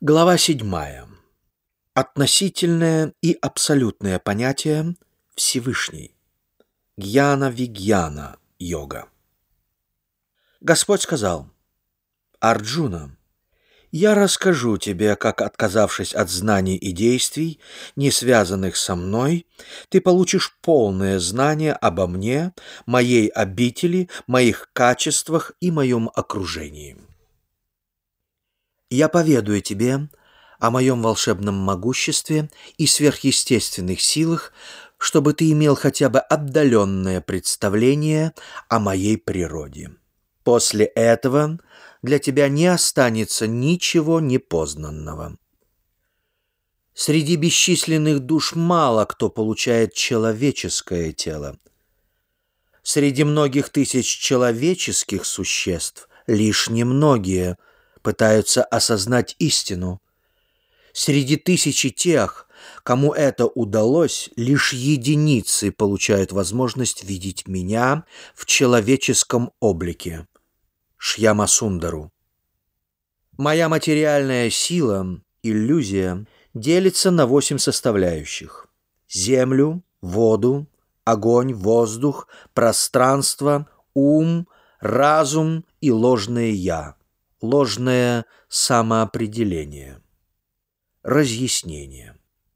Глава 7. Относительное и абсолютное понятие Всевышний. Гьяна-вигьяна йога. Господь сказал: «Арджуна, я расскажу тебе, как, отказавшись от знаний и действий, не связанных со мной, ты получишь полное знание обо мне, моей обители, моих качествах и моем окружении. Я поведаю тебе о моем волшебном могуществе и сверхъестественных силах, чтобы ты имел хотя бы отдаленное представление о моей природе. После этого для тебя не останется ничего непознанного. Среди бесчисленных душ мало кто получает человеческое тело. Среди многих тысяч человеческих существ лишь немногие пытаются осознать истину. Среди тысячи тех, кому это удалось, лишь единицы получают возможность видеть меня в человеческом облике. Шьяма-сундару. Моя материальная сила, иллюзия, делится на 8 составляющих: землю, воду, огонь, воздух, пространство, ум, разум и ложное «я». Ложное самоопределение. Разъяснение.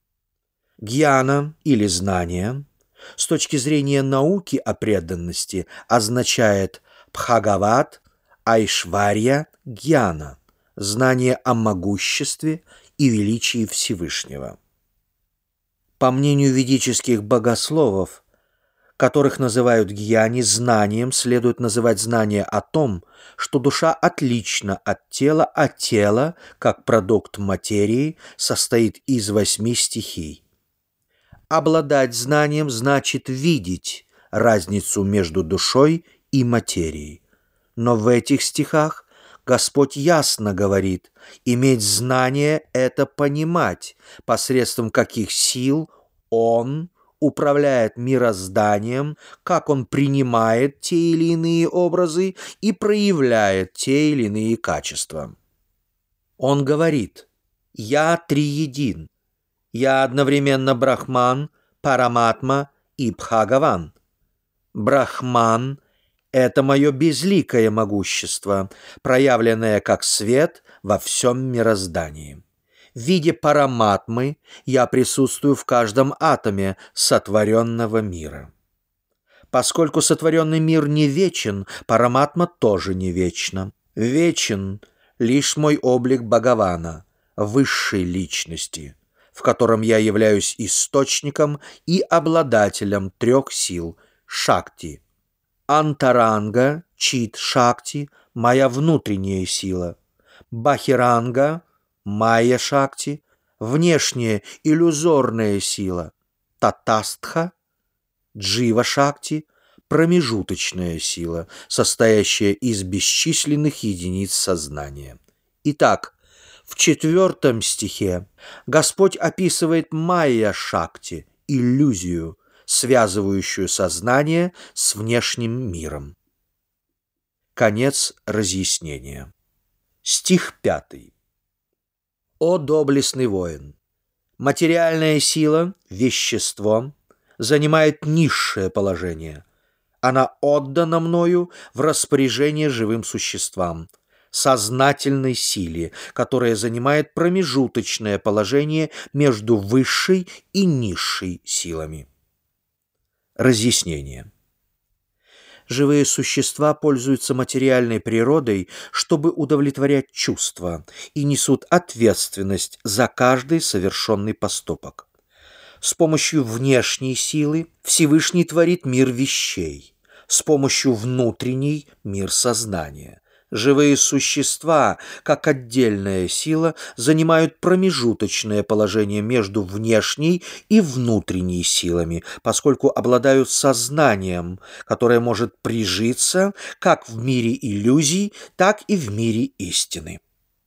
Гьяна или знание с точки зрения науки о преданности означает Бхагават Айшварья Гьяна, знание о могуществе и величии Всевышнего. По мнению ведических богословов, которых называют гьяни, знанием следует называть знание о том, что душа отлична от тела, а тело, как продукт материи, состоит из 8 стихий. Обладать знанием значит видеть разницу между душой и материей. Но в этих стихах Господь ясно говорит: иметь знание – это понимать, посредством каких сил Он управляет мирозданием, как он принимает те или иные образы и проявляет те или иные качества. Он говорит: «Я триедин, я одновременно Брахман, Параматма и Бхагаван. Брахман – это мое безликое могущество, проявленное как свет во всем мироздании. В виде параматмы я присутствую в каждом атоме сотворенного мира. Поскольку сотворенный мир не вечен, параматма тоже не вечна. Вечен лишь мой облик Бхагавана, высшей личности, в котором я являюсь источником и обладателем 3 сил – шакти. Антаранга, чит-шакти – моя внутренняя сила. Бахиранга – майя-шакти, внешняя иллюзорная сила. Татастха, джива-шакти, промежуточная сила, состоящая из бесчисленных единиц сознания. Итак, в 4 стихе Господь описывает майя-шакти, иллюзию, связывающую сознание с внешним миром. Конец разъяснения. Стих 5. «О доблестный воин! Материальная сила, вещество, занимает низшее положение. Она отдана мною в распоряжение живым существам, сознательной силе, которая занимает промежуточное положение между высшей и низшей силами». Разъяснение. Живые существа пользуются материальной природой, чтобы удовлетворять чувства, и несут ответственность за каждый совершенный поступок. С помощью внешней силы Всевышний творит мир вещей, с помощью внутренней – мир сознания. Живые существа, как отдельная сила, занимают промежуточное положение между внешней и внутренней силами, поскольку обладают сознанием, которое может прижиться как в мире иллюзий, так и в мире истины.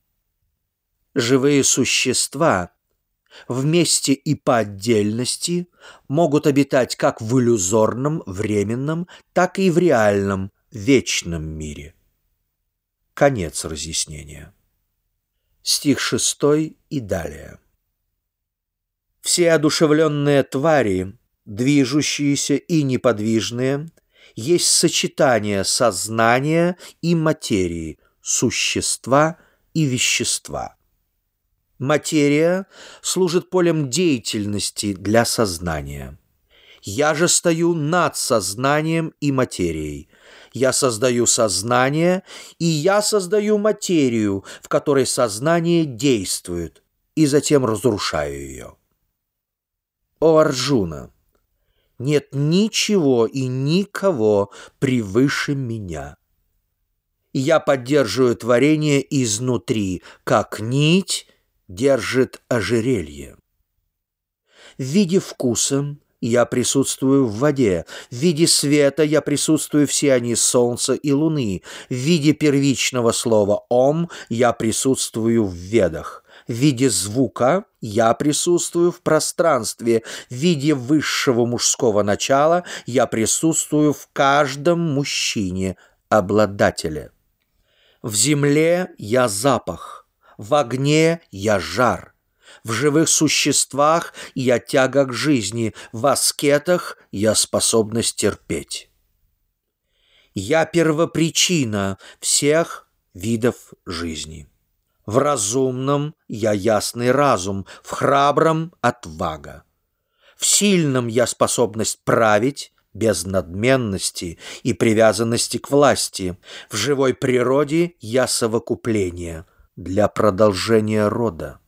Живые существа вместе и по отдельности могут обитать как в иллюзорном, временном, так и в реальном, вечном мире. Конец разъяснения. Стих 6 и далее. Все одушевленные твари, движущиеся и неподвижные, есть сочетание сознания и материи, существа и вещества. Материя служит полем деятельности для сознания. Я же стою над сознанием и материей. Я создаю сознание, и я создаю материю, в которой сознание действует, и затем разрушаю ее. О Арджуна! Нет ничего и никого превыше меня. Я поддерживаю творение изнутри, как нить держит ожерелье. В виде вкуса я присутствую в воде, в виде света я присутствую в сиянии солнца и луны, в виде первичного слова «Ом» я присутствую в ведах, в виде звука я присутствую в пространстве, в виде высшего мужского начала я присутствую в каждом мужчине, обладателе. В земле я запах, в огне я жар, в живых существах я тяга к жизни, в аскетах я способность терпеть. Я первопричина всех видов жизни. В разумном я ясный разум, в храбром отвага. В сильном я способность править, без надменности и привязанности к власти. В живой природе я совокупление для продолжения рода.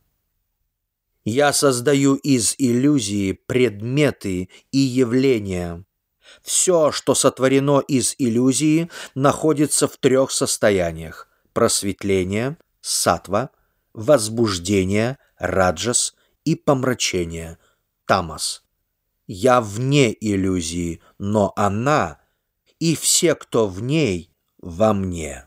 Я создаю из иллюзии предметы и явления. Все, что сотворено из иллюзии, находится в 3 состояниях: просветление, саттва, возбуждение, раджас и помрачение, тамас. Я вне иллюзии, но она и все, кто в ней, во мне.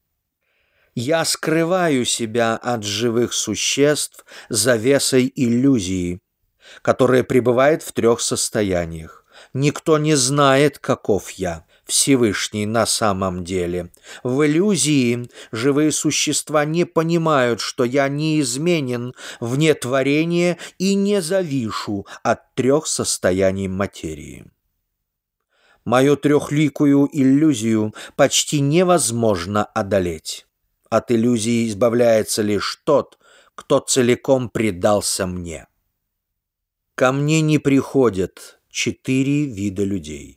Я скрываю себя от живых существ завесой иллюзии, которая пребывает в 3 состояниях. Никто не знает, каков я, Всевышний, на самом деле. В иллюзии живые существа не понимают, что я неизменен вне творения и не завишу от 3 состояний материи. Мою трехликую иллюзию почти невозможно одолеть. От иллюзии избавляется лишь тот, кто целиком предался мне. Ко мне не приходят 4 вида людей.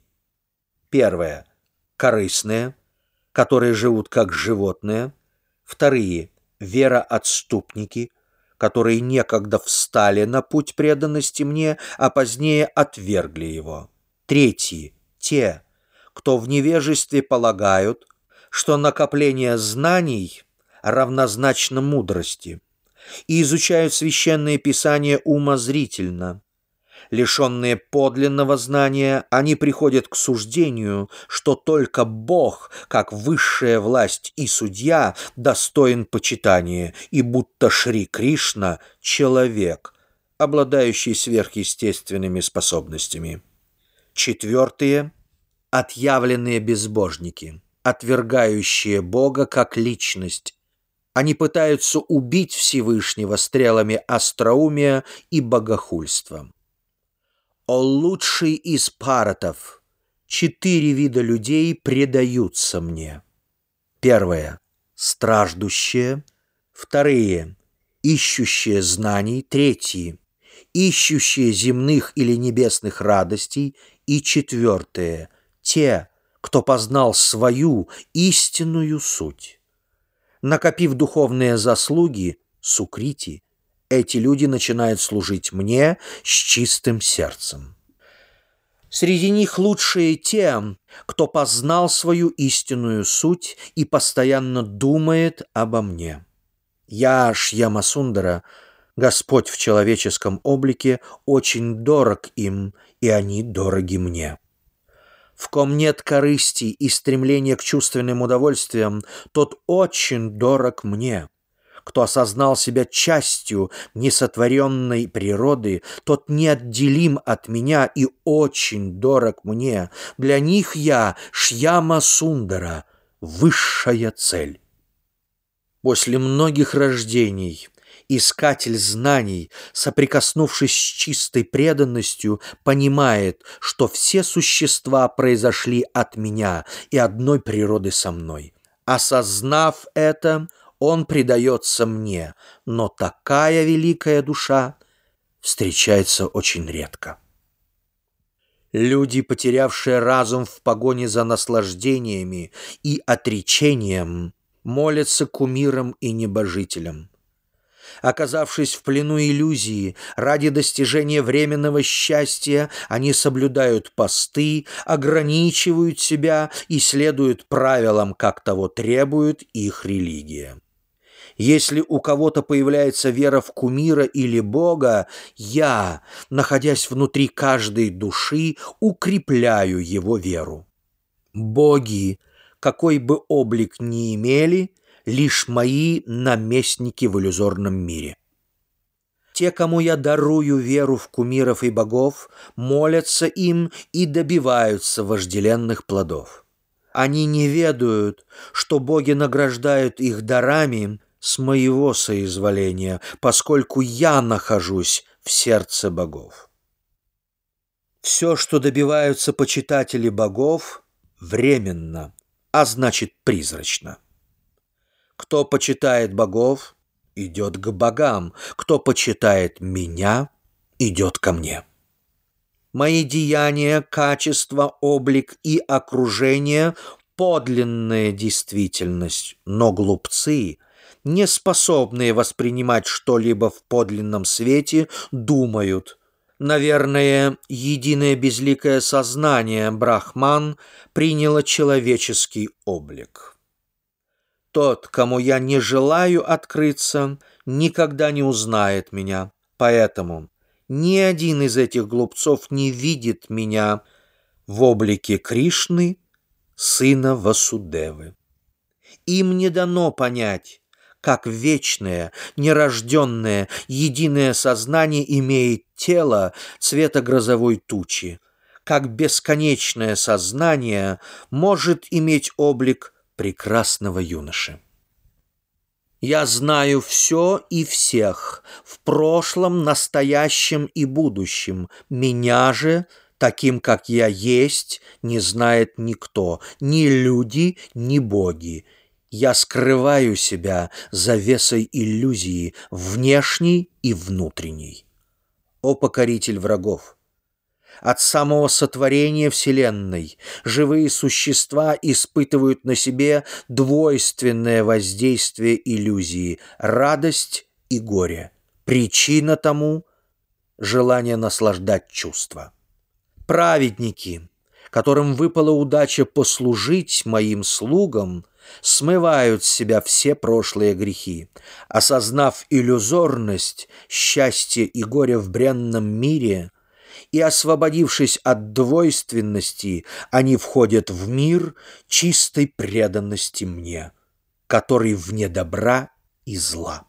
Первое – корыстные, которые живут как животные. Вторые – вероотступники, которые некогда встали на путь преданности мне, а позднее отвергли его. Третьи – те, кто в невежестве полагают, что накопление знаний равнозначно мудрости, и изучают священные писания умозрительно. Лишенные подлинного знания, они приходят к суждению, что только Бог, как высшая власть и судья, достоин почитания, и будто Шри Кришна – человек, обладающий сверхъестественными способностями. Четвертые – отъявленные безбожники, отвергающие Бога как личность. Они пытаются убить Всевышнего стрелами остроумия и богохульства. О лучший из паратов! 4 вида людей предаются мне. Первое – страждущие. Вторые – ищущие знаний. Третьи – ищущие земных или небесных радостей. И четвертое – те, кто познал свою истинную суть. Накопив духовные заслуги, сукрити, эти люди начинают служить мне с чистым сердцем. Среди них лучшие те, кто познал свою истинную суть и постоянно думает обо мне. Я, Шьямасундара, Господь в человеческом облике, очень дорог им, и они дороги мне. В ком нет корысти и стремления к чувственным удовольствиям, тот очень дорог мне. Кто осознал себя частью несотворенной природы, тот неотделим от меня и очень дорог мне. Для них я Шьяма-Сундара, высшая цель. После многих рождений искатель знаний, соприкоснувшись с чистой преданностью, понимает, что все существа произошли от меня и одной природы со мной. Осознав это, он предается мне, но такая великая душа встречается очень редко. Люди, потерявшие разум в погоне за наслаждениями и отречением, молятся кумирам и небожителям. Оказавшись в плену иллюзии, ради достижения временного счастья, они соблюдают посты, ограничивают себя и следуют правилам, как того требует их религия. Если у кого-то появляется вера в кумира или Бога, я, находясь внутри каждой души, укрепляю его веру. Боги, какой бы облик ни имели, лишь мои наместники в иллюзорном мире. Те, кому я дарую веру в кумиров и богов, молятся им и добиваются вожделенных плодов. Они не ведают, что боги награждают их дарами с моего соизволения, поскольку я нахожусь в сердце богов. Все, что добиваются почитатели богов, временно, а значит призрачно. Кто почитает богов, идет к богам, кто почитает меня, идет ко мне. Мои деяния, качество, облик и окружение — подлинная действительность, но глупцы, не способные воспринимать что-либо в подлинном свете, думают: наверное, единое безликое сознание Брахман приняло человеческий облик. Тот, кому я не желаю открыться, никогда не узнает меня, поэтому ни один из этих глупцов не видит меня в облике Кришны, сына Васудевы. Им не дано понять, как вечное, нерожденное, единое сознание имеет тело цвета грозовой тучи, как бесконечное сознание может иметь облик прекрасного юноши. Я знаю все и всех, в прошлом, настоящем и будущем. Меня же, таким, как я есть, не знает никто, ни люди, ни боги. Я скрываю себя завесой иллюзии, внешней и внутренней. О покоритель врагов! От самого сотворения Вселенной живые существа испытывают на себе двойственное воздействие иллюзии – радость и горе. Причина тому – желание наслаждать чувства. Праведники, которым выпала удача послужить моим слугам, смывают с себя все прошлые грехи. Осознав иллюзорность, счастье и горе в бренном мире и освободившись от двойственности, они входят в мир чистой преданности мне, который вне добра и зла.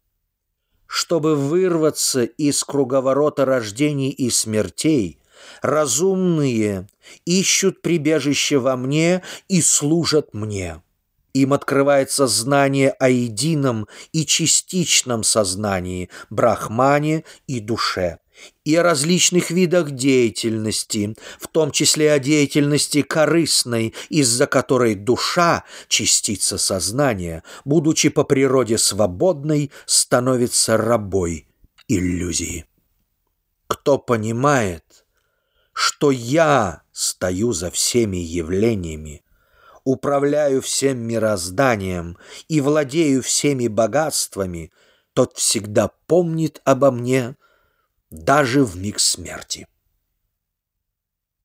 Чтобы вырваться из круговорота рождений и смертей, разумные ищут прибежище во мне и служат мне. Им открывается знание о едином и частичном сознании, брахмане и душе, и о различных видах деятельности, в том числе о деятельности корыстной, из-за которой душа, частица сознания, будучи по природе свободной, становится рабой иллюзии. Кто понимает, что я стою за всеми явлениями, управляю всем мирозданием и владею всеми богатствами, тот всегда помнит обо мне даже в миг смерти.